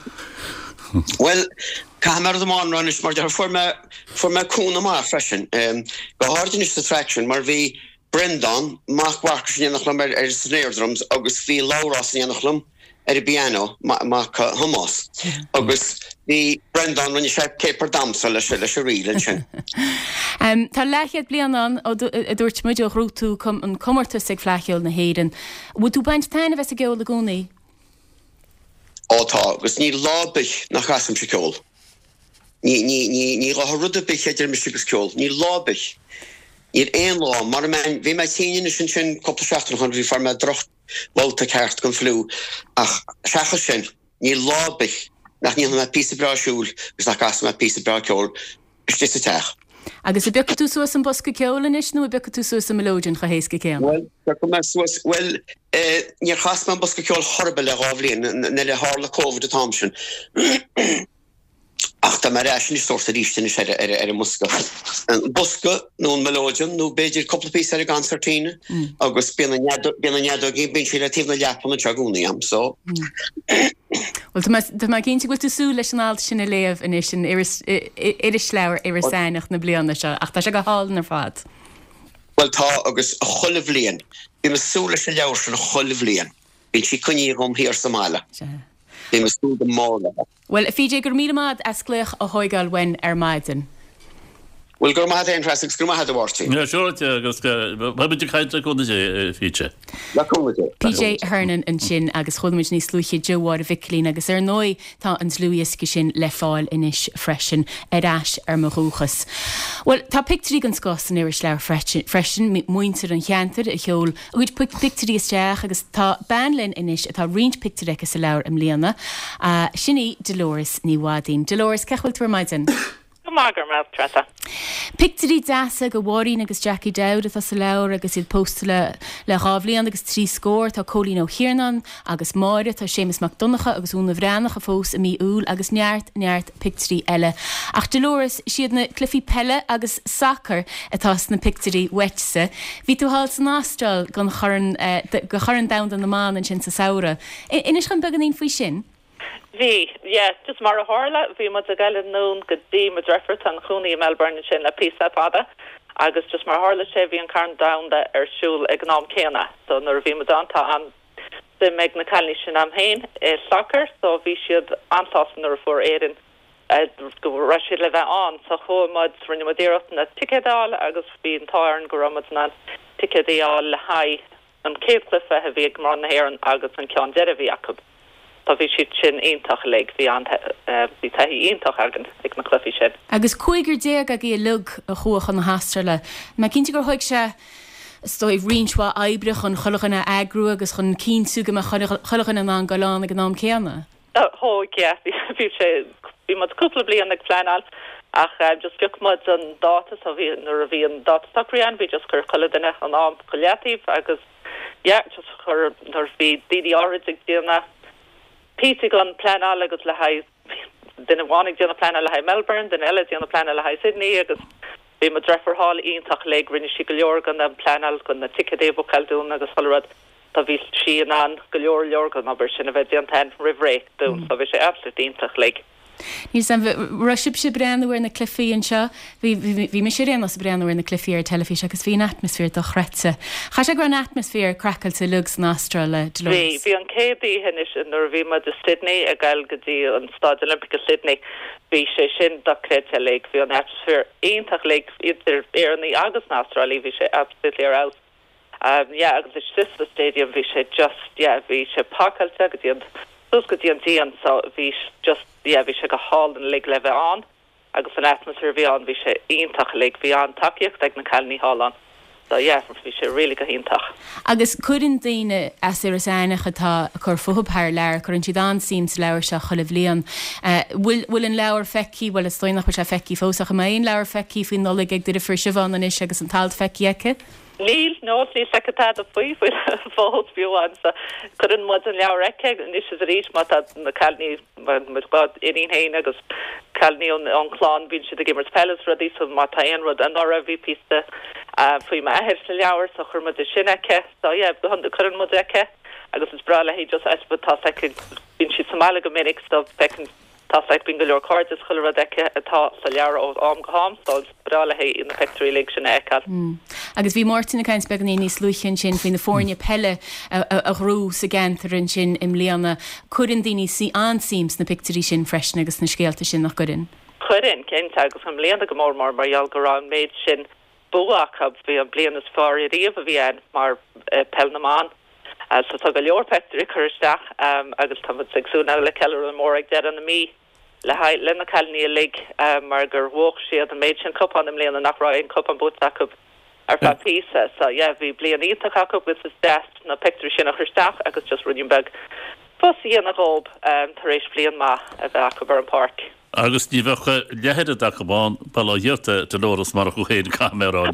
Well, Camar the man runners mar for me cúna má freisin. Go hardin is attraction mar bhí Brendan Mark Walker nach lam ar snare drums agus bhí Laura sin nach lam ar piano Mark Hummus. Agus bhí Brendan when you said Caper Damsa leis riile sin. Tá lechiad blianan a dúirt muid ó hrútú an commartas ag fleiciil na héireann. Bhú tú baint taine bheits a geol le gúnaí? Tá, agus ní lábich nach chasam se ceol. Ní rud a bich idir me sigus ceol. Ní lábich. Níl éon lá, mar bhí me tíine sin coppa seachtain chun bhí far me drocht bhilta ceart gon flú ach seachas sin ní lábich nach níl me písa bra siúil gus nach chasam me písa bra ceol istí sa teach. Agus a becha tú suas an bosca ceolalan is nó a becha tú suas an melódian cha héasca céan? Well, níor chasam an bosca ceol horrible le gábhlíon na le hála COVID a Thompson. ach tá mar eisina sorta rístin ar musca. Busca nó melódion nó beidir couple pí ar gancertíine agus bína neadogí bin si tína leapna dragúniam so. Well tá má cinnte go tú leis an áil sinna léamh in sin iris leabhar ar sainach na blianana seo ach tá se go hálan ar fad. Well tá agus a cholah blian. Bhí me súla se leabhar sin a cholah blian. Bhí si cuní gom hir Somála. Bhí me súla mála. Well, fíé gur míad ascléach a hoigáil wen ar maidin. Well, gur maith interesting, gur maith bhhartí. Ja, sure, agus bhaid caiinte go fíte. PJ Hernan an sin agus chodmuid níos slúché Joear a Viclín agus ar nói tá an slúias go sin le fáil inis freisin as ar marúchas. Well, tá picturí an scos an iris leir freisin muintear an cheantar a cheol a chuid picturí isteach agus tá banlinn inis atá riint picturecha sa leir am líana sinní Dolores ní Wadín. Dolores, cechfuil tuair maidin? Mágur me treta. Picturí deasa go bhhaín agus Jackie Dowd atá sa leir agus iad post le rábhlíon agus trí scór tá Colleen O'Hiernan agus Máire tá Seamus McDonagha agus úna bhreanach a fós a mí úl agus neart picturí eile. Ach Dolores siad na Cliffy Pelle agus Soccer atá na picturí wetse. Bhí tú háil san ástral go choran down an na man an sin sa saora. Inis gan began faoi sin? Vi, yes, just mar a horla, vi mod a gael known go dí mod refer an chúni Melbourne sin le písa pada, agus just mar horla sé vi an carn down de siúl ag nám céna, so nor vi mod anta an de meg na calni sin am hain Soccer, so vi siad antásan nor for érin go rasid le bheith an, so cho mod rinne modérat na ticedal agus vi an táirn go ramad na ticedal le hai an céflife ha vi ag mar na héan agus an cean derevi Jacob. Tá bhí siad sin ionintach le bhí taithí ionintach agan ag na clufií sin. Agus chuigur déag a í lug a chuach an na hástrala. Ma cinnte gur chuig se stoibh rinsá ebrech an cholachanna agrú agus chun cínsúga a cholachan an galán ag an nám céanna? Thó bhí sé bhí mod cúpla blian ag pleanal ach just fiuch mod an dáta a bhí nuair a bhí an dáta sacríán, bhí just chur choladine an nám coleatív agus just chur nuair bhí DDR ag díana Pete gon plan agus le hai den wannig dina plan le hai Melbourne, den elle dina plan le hai Sydney agus be ma Dreffer Hall ionintach le rinne si goor gan an planal gon na ticketdé vocalún agus folrad tá ví si an goor Jorgan ma sin a bheit an ten River dún, so vi sé absolút ionintach le. Ní sam rusib se breanúir na Cliffy an seo, hí me sé réan as breanúir na Cliffy ar telefís agus hí an atmosfér do chretse. Cha sé gur an atmosfér crackailta lugs na Astra le Dolores? Bhí an cédí henis nuair bhí ma de Sydney a gail gotí an Stad Olympic Sydney, bhí sé sin docréte le bhí an atmosfér ionintach le idir éarnaí agus na Austrrália bhí sé absolútely ar out. Agus is sister stadium bhí sé bhí sé pácailte gotí an gotí an tían so bhí just vi se go hall an lig leve an agus an atmosfér vi an vi se ionintach lig vi an takeíocht ag na calní hall an. So vi se really go ionintach. Agus cuirin daine as ar aánach atá chur fuhabthir leir chun siad an síms leir se cholah líon. Bhfuil an leabhar feici bhfuil is stoinach se feici fósach a maon leabhar feici fin nolig ag idir fir sibhán is agus an talt feici aice? Níl nó ní secretá a fuii fót bíúan sa chun mod an leabhar aice ní is a rís mat na calní bad inon héin agus calní an chlán bín si a gimmers pelles rodí so má taon rud an or a bhí piste faoi me ahir le leabhar so chur mod sin aice so chun chun mod aice agus is bra le hí just tá bín si somála go minic so fecin tá bin go leor cordis chuil aice atá sa leabhar ó am goham so bra le hí in na factory league sin aiceal. Agus bhí Martin Cains began níos luchen sin fin na fórne pelle a rú sa gentarrin sin im líana churin daoine sí ansíms na picturí sin freisin agus na scéalta sin nach gorin. Churin cinnte agus an bliana go mór marall go rán méid sin buachab bhí an blianas fáir riomh a bhí an mar pellnaán so tá go leor pectorí chuisteach agus tá sagsúna le ceir an mór ag dead an na mí le na calní lig mar gur bhóg siad an méid sin cup an im léana nach rá an cup an búteach ar fa písa, so bhí blian ionintach acu with his death na picture sin a chuisteach agus just Rudienberg fosí an a gob tar éis blian má a bheith acu bar an park. agus ní bhecha lehead a goán bailíirta de loras mar go héad camerará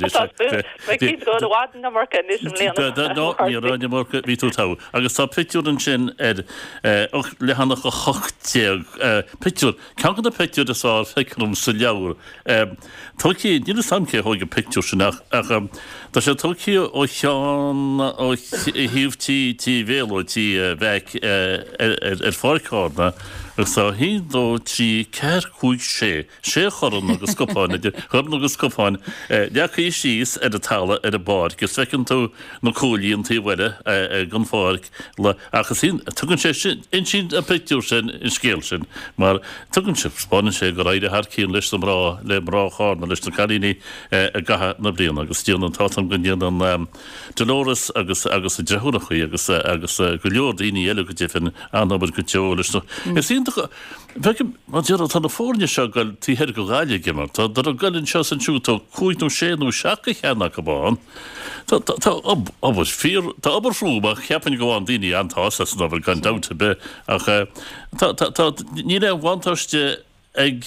ráine marcha ví tú tá. agus tá picú an sin lehanana go chochtteag picú cean a picú a sá feicm sa leabhar. Tuí ní samcé hóige picú sin ach tá sé tuí ó teán ó híomhtí bhéótí bheith fáicána agus tá hí dó tí ceir chuig sé choran agus scopáin chum agus scopáin lecha síos a tala a bád gus fecinn tú nó cólíonn tíhile gan fáric le achas tugann sé in sin a picú sin in scéal sin mar tugann si spáin sé go raide thcíín leis rá le ráána leis na caríní a gathe na blion agus tíon an tátam goníon an Dolores agus a deúnachaí agus go leor daoine eile go ddífinn anhaid go teo leis Bheicim tan fórne seo gal tíhéir go gáile gimar, Tá dar a galinn seo an siútá chuigú séú seacha cheanna go bán. Tá abarsúbach cheapan goháin daoine antá san bhfuil gan dáta be ach ní le bhaintáiste ag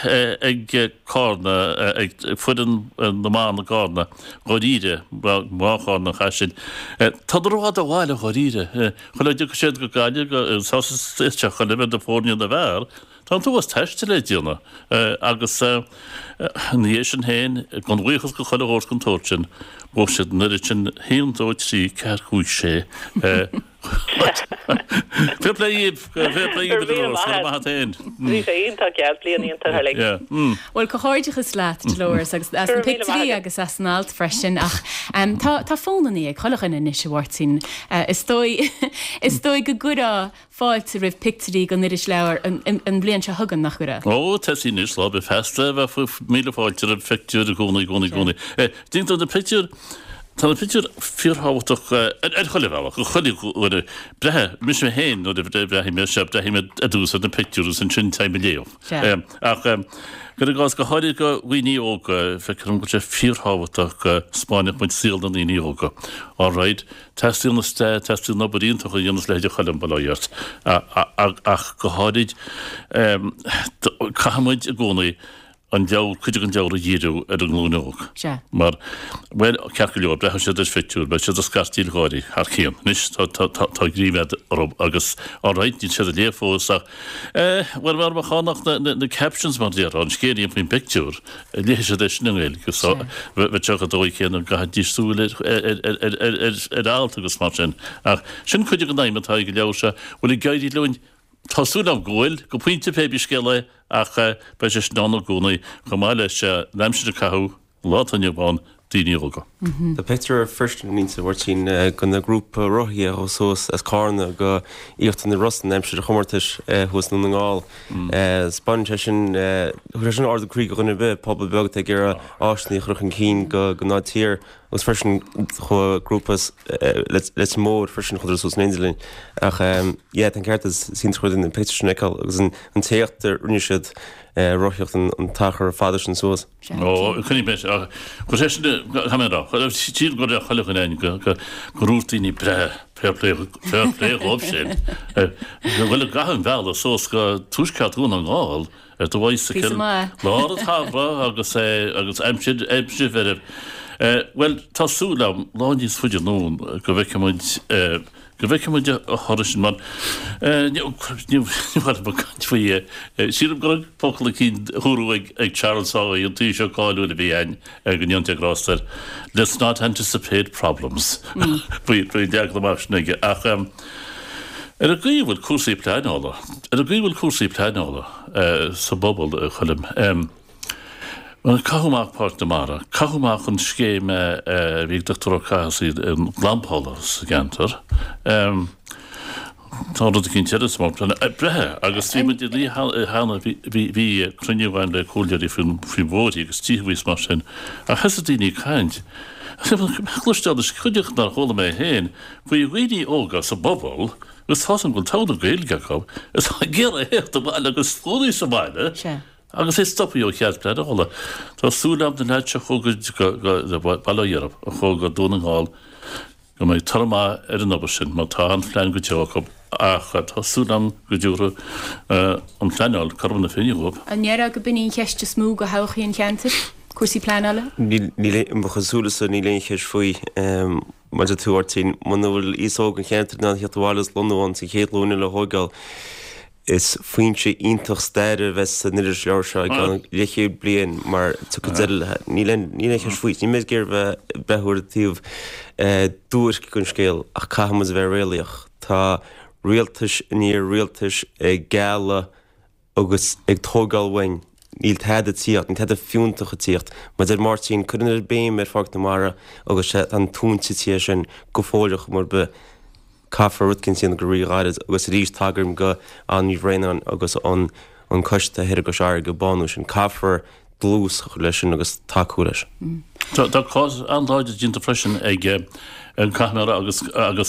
cána ag fudan na mána gána choíide mááin na chasin. Tá rád a bháile choíide, chuile du sé go gáile goteach chu le a fórne a bhar, Tá tú was teiste le díonna agus níhé sin héin gan bhuichas go chuile hós an tóirtin, bó si nuiri sin héondó trí ceir chuig sé. Fé Well go háideachas leat leir agus an picturí agus asnált freisin ach tá fónaí ag choilechan in isihhairtín is dói go gura fáilte rih picturí go niris leir an blion se thugan nach gura. Ó teí níos lá be festa bheit fu míle fáilte a feictú a gúna. Dínta de picture Tá picture fíorthach choilehach go choí brethe mis mé héin nó brehí mé se hí a dús na picú san sin time léomh. Ach go gás go háir go bhuií óga fechum go sé fíorthhaach Spáine muid síl an í óga. Áráid testíil na ste testíil na baríonnta chu dionas leidir chalim bailíart ach go háid caihamid a gcónaí an chuidir an deir a díú ar an glúneóg. Mar bhfuil cecha leor brecha sé fitú, be sé a scartíil gáirí chéan. Nis tá gríomhead agus áráid ní sé a léfóach bhfuil mar chánach na captions mar déar an scéiríon fon picú lé sé éis nuil gus bheit teach a dóid chéan go dísúile áalta agus mar sin. Ach sin chuidir an naimmetá go leabhar se bhfuil i gaiirí lein Tású am ghil go puinte pe scéile ach be sé nána gúnaí go má leis leimse a cathú látainebáin daoineoga. The picture first means that we're seeing gonna group rohi also as carna go íocht in the Russian name should homertish who's nothing all sponge session or the creek gonna be public bug take era ashni khruchen keen go not here was first group as let's mode first khuders was ninzelin ach yeah den kart is seen through in the picture nickel was an theater unishid rohiocht an tacher fathers and so oh can you bet hamera tí go a cholechain go grútaí bre fairplay opsin. Bhfuil a gahan bhela sós go túisceún an gáil ar do bhaise lá a tábra agus aimsid bheidir. Well tásúlam láníos fuidir nún go bheicemuid go bheicemuide a thoirisin man níhfuí síram go pola cín thuú ag Charles Saga an tí seo cáú a bhí ein ag an Iontegrástar. Let's not anticipate problems. Brí deag amachsnaige ach ar a gríomhfuil cuasaí pleinála. Ar a gríomhfuil cuasaí pleinála sa bobbal chulim. Well, Cahuach Park Mara, Cahuach an scéime bhí doctorachasí an Lamphallas gantar. Tá a cinn teras mar brethe agus tíime lí hána bhí cruniuhhain le cóileirí frí bhóí agus tíhhuiís mar sin a heasa daoine caint. Chluistead is chuideach nar chola mé héin, faoi bhíí óga sa bobbal, gus tá an go táda gailge go, is ggéar a hécht a bhile agus fóí sa bhile. Agus é stoppaí ó chead plead ála. Tá súlam den heitse chugad bailíarab a chugad dúnaáil go méid tarmá ar an obair sin, má tá an flein go teach ach súdam goúra an pleáil carbna féinúb. An nearra go buí cheiste smú go hachaí an cheantar cuasí pleáile? Níléchasúlas ní léchéis faoi mar a túirtín man bhfuil ísóg an cheantar ná heatálas London sa chéadlúna le hógáil is faointe ítach staire bheits san nidir leir se gan léché blian mar tu ní léchas faoit. Ní méid gur bheith bethúir tíomh dúir gon scéal ach caihamas bheith réalaach. Tá rialtas ní rialtas ag gála agus ag tógáil bhain. Níl tead a tíocht, ní tead a fiúntacha tíocht, mar d Martin chuann ar béim ar fágta mara agus sé an túnta tí sin go fóileach mar be caafar rudcinn sin go ríáid agus rís tagarm go an ní bhréan agus an coiste hir go seir go banú sin caafar dlús leis sin agus taú leis. Tá cás anráide dínta freisin ag an caithmara agus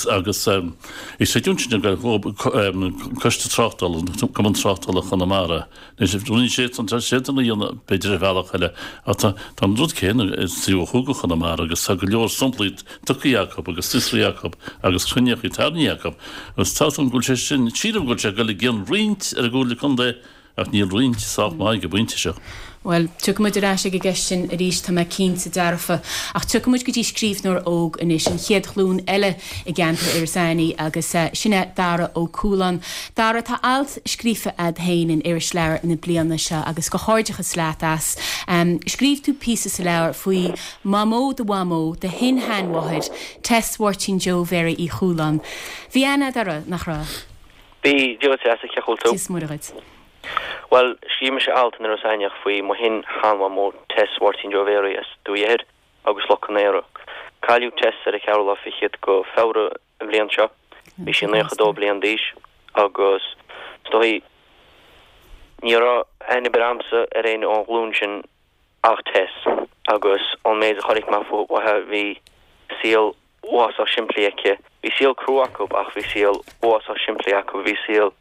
is sé dúnsin go coiste tráchtal go an tráchtala chunamara. Ní sé an séna dhéanana beidir a bhealach heile tá rud céan is tíú chuga chunamara agus tá go leor somplaid tucha Jacob agus Tisra Jacob agus chuineach í tarna Jacob. Agus tá an gúil sé sin tíadm gúil sé go le gcéan riint ar a gúla chundé ach níl riint sách mai go buinte seo. Well, tuid ará sé go gceistin a ríis tá cínta dearfa ach tuid go dtí scríbnúir óg inis an chiad chlún eile i gceantar ar saoine agus sinne dara ó cúlan. Dara tá alt scrífa ad hain ar sleir ina blianana se agus go háidecha slátas. Scríb tú písa sa leir faoi mamó de wamó de hin hanhaid testwartin Joe Very í chúlan. Bhí anna dara nach rá? Bhí Joe a ceholtó. Tis muirid. Well, síime sé alt in rosáineach faoi mo hin hanha mó test wartin Joe Very as dúhéir agus locanéro. Caiú test ar a ceala fichiad go fára an blian seo, bhí sin néchadó blian díis agus stoi nírá ena beramsa ar ein an glún sin ach test agus an méid a chorig má fó wathe bhí síl was a siimplíice, bhí síl cruachub ach bhí síl was a siimplíachub, bhí síl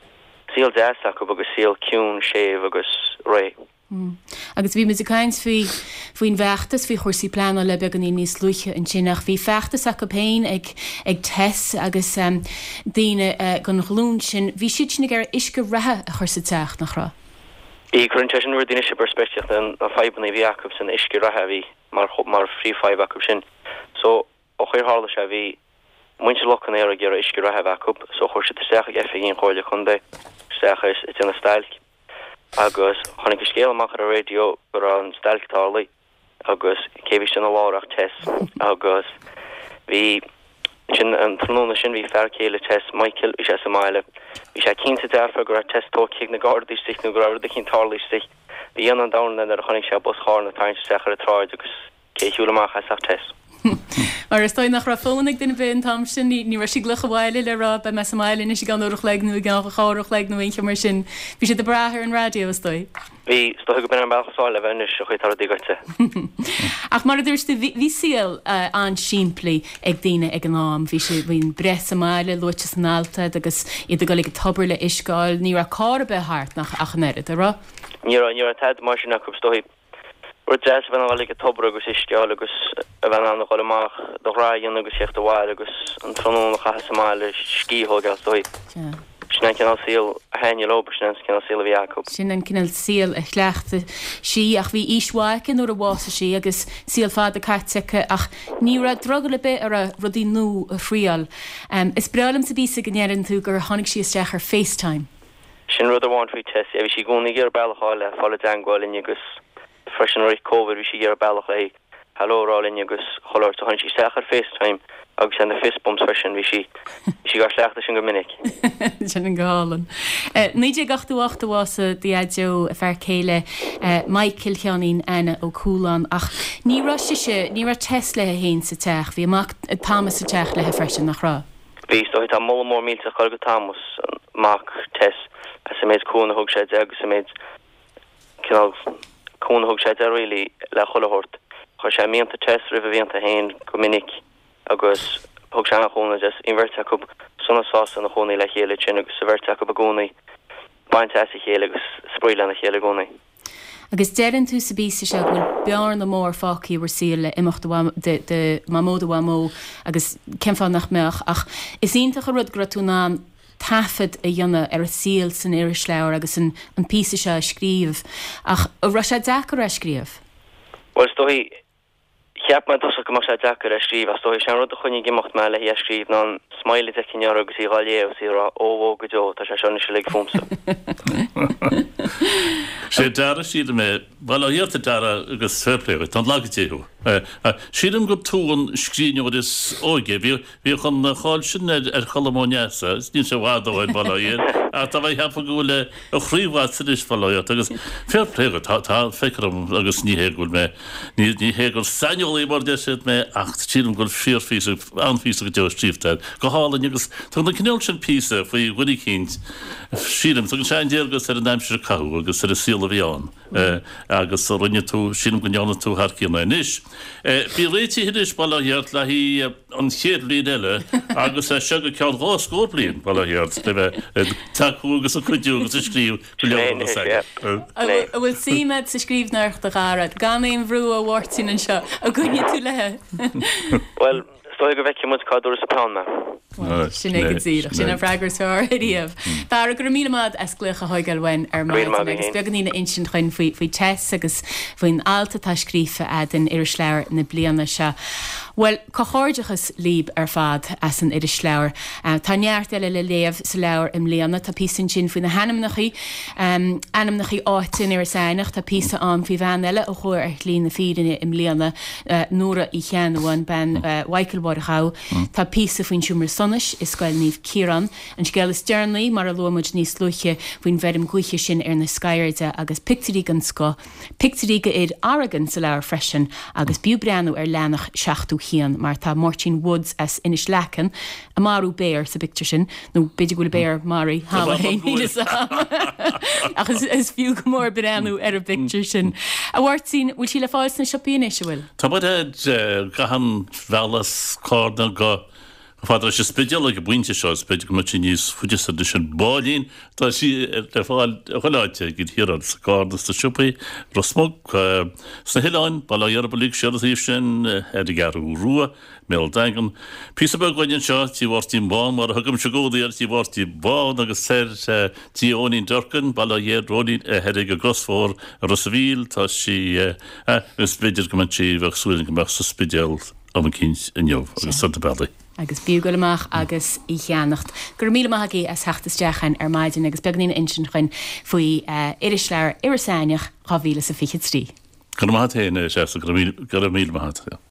deasach agus síl ciún séh agus ré. Agus bhí musicáins faoin bheachtas fao chuirsaí pleanna le beag an níos luiche an sinach bhí feachtas a go péin ag test agus daine gan glún sin bhí siad sin gur isce rathe a chuirsa teach nach rá. Í chuinte sin ruair daine sé perspective an febanna bhí Jacob san isce rathe bhí mar frí Jacob sin. So ó chuir hála sé bhí muinte lochan éar a ggéar isce rathe Jacob, so chuir sé teach ag efigh choile chundé. Is in a stelk agus chonig go scéalach a radio gur an stelktálaí agus céhí sin a lárach test agus bhí sin an tróna sin bhí fearcéile test Michael is a máile. Bhí sé cínta dearfa gur testóigh na gádaí stich nó gur de cinn tálaí stich. Bhí an dána ar chonig sé bus chána tain sechar a tráid agus céisiúlaach as test. Ar is stoid nach ra fónig duna bhéon tam sin ní ra si glucha bhile le ra be me máile is gan úach le nu gan cháach le nó inche mar sin. Bhí sé de brathir an radio stoi. Bhí sto go ben an bailchaáil le bhenis a chutar digarte. Ach mar dúirsta bhí síl an siimplí ag daine ag an nám, bhí sé bhíon bres máile luite an alta agus iad go le go tabar le iscáil ní ra cá be hart nach achannéad a ra? Ní a tead mar sin nach stoi. Jazz van alle tobre agus isceáil agus a bheit an choile amach do ráon agus secht a bháil agus an tróna chaáile scíthógáil stoi. Sinna cinál síl a haine lobe sin cinál síl a bhí Jacob. Sin an cinál síl a chleachta sí ach bhí ísháicin ó a bhása sí agus síl fád a cartecha ach ní ra drogad le bit ar a rudí nó a phríal. Is brelam sa bísa gnéann tú gur tháinig sí isteach ar FaceTime. Sin rud a bháin faoi test, a bhí sí gúnaí ar bailacháile fála dangáilin agus freisin roiith COVID bhí sí ar bailach le hallórálinn agus choir tá sí sechar FaceTime agus an na fistbums freisin bhí sí gar sleachta sin go minic. Sin an gálan. Níidir gachtúachtahása diaideo a fear céile Michael Cheanín ana ó cúlan ach ní ra test le héin sa teach, bhí amach támas sa teach le freisin nach rá. Bhí sto tá mór mílta chuil go támas mac test as sa méid cúna thug sé agus sa méid cún thug sé rilí le choilehort chuir sé míanta test rih bhíanta hain go minic agus thug se nachúna just inverteach sunna sásta na chonaí le chéile sin agus sa bhirteach a gúnaí baint a chéile agus spríile na chéile gúnaí. Agus dean tú sa bísa se bhfuil bear na mór fácií bhar síle imimecht de mamóda wamó agus cemfá nach meach ach is ionintach a rud gratúná tafad a dhéanana ar a síl san iris leabhar agus an písa se a scríomh ach ra sé deachar a scríomh. Well stoi cheap man dos go se deachar a scríb a stoi se rud a chunig gemacht meile hi a scríb ná smaile a cinnear agus í gáléh sí ra ó go jo tá se sena se le fumsa. sé dara siad me bhil áhéalta dara agus féléir tá lágatíú. Siadm go túin scríneú is óige bhí chun na cháil sin ar chalamóneasa, ní sé bhádáid bhil a tá bheith heappa goúile a chríomhhaid san is bhil agus féléir tá fecram agus níhégúil me níhégúil saneolaí mar de sé me ach tíadm goil fíorfí anfí go deo tríomhteid go hálainn agus tá na cinneil sin písa faoi bhuií cínt siadm tá sé déalgus ar an daimsir caú agus ar a síla bhíán agus rinne tú sin goneanna tú harcíanna níis. Bhí réití hiidir bailhéart le hí an chéad líon eile agus se go ceann rá scór blion bailhéart le bheith taú agus a chuidú agus a scríomh go leanna sa. Bhfuil síimeid sa scríbneart a gárad gan éon bhrú a bhhairtín an seo a gcuine tú lethe. Well, stoi go bheice mu cadú sa pánna. Sin éigetíach sin a freigur íomh. Bhar gur míad esclucha hoigeilhain ar mai agus beganína insin chuin faoi test agus faoin alta tá scrífa den iris leabhar na bliana se. Well, chochóidechas líb ar fad as an iris leabhar. Tá neart eile le léamh sa leabhar im léana tá písan sin faoin na hanamnachaí áitin ar sainach tá písa an fhí bhean eile ó chuir ar líon na fídaine im léana nóra í cheanháin ben Waicilbáir Chau. Tá písa faoin siúmar sonis is scoil níomh Ciarán an scéal is dearnaí mar a luamuid níos luche bhain bhedim gcuiche sin ar na Scairde agus picturí gan sco. Picturí go iad aragan sa leabhar freisin agus bíú breanú ar lenach 7 chéan mar tá Martin Woods as inis lechan a marú béir sa picture sin nó beidir goil béir marí hála héile agus is fiú go mór breanú ar a picture sin. A bhhairtín bhfuil sí le fáil na siopíine se bhfuil. Tá bud gahan bhelas cóna go Fáidir sé spéideal go buinte seo spéidir go muí níos fuidir de sin bálín tá si de fáil choláite go hiad sa cádas sa siúpaí Rosmog sa hiáin bailhearbalíigh sead híh sin ar i garú rua mé dagan. Písabeh goinn seo tíhhartíí bán mar thugam se gódaíar tíhhartíí bán agus tíóín dorcan bailhéad róí head go grosfór a Rosavíl tá si spéidir go tí bheith súling go meach sa spéideal am cíns inneomh agus Santa Bella. Agus bíúgalamach agus í cheannacht. Gur míleachí as heachtasteachan ar maidin agus beagnína insin chuin faoi iris leabhar iris aineach 2023. Gur máthéine sé go míle